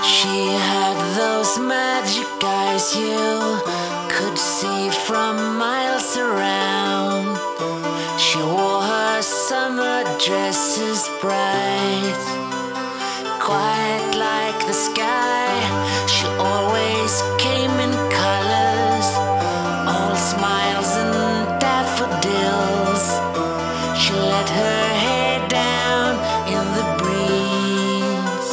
She had those magic eyes you could see from miles around. She wore her summer dresses bright, quiet like the sky. She always came in colors, all smiles and daffodils. She let her hair down in the breeze.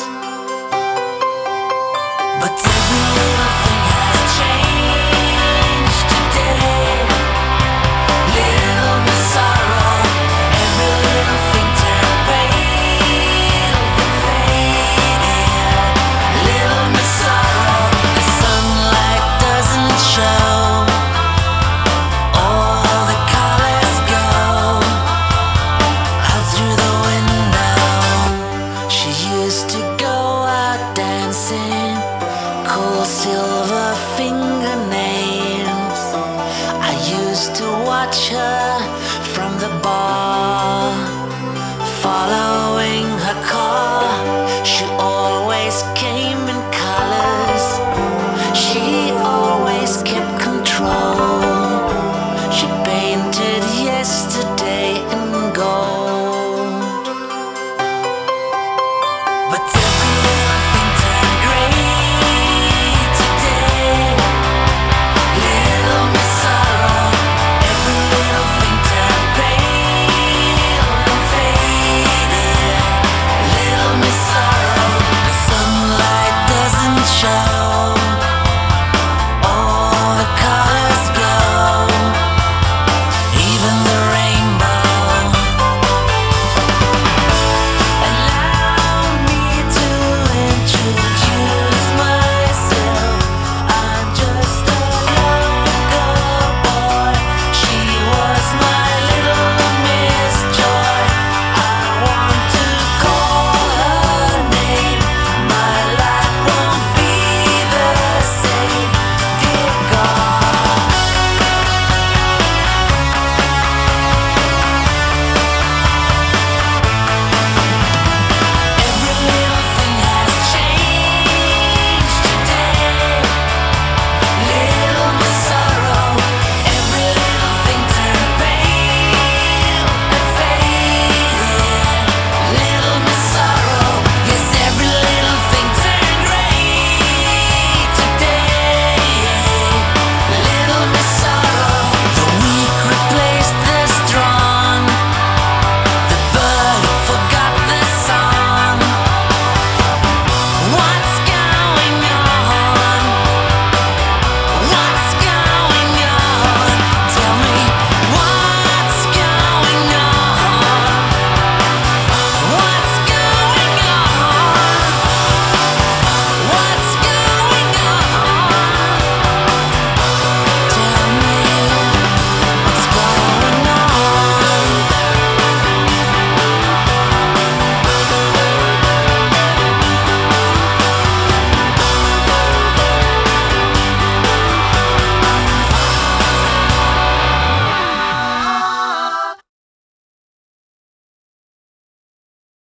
But every little thing has changed today. Little Miss Sorrow, every little thing turned pale and faded. Little Miss Sorrow, the sunlight doesn't show. All the colors go out through the window. She used to go out dancing, cool silver fingers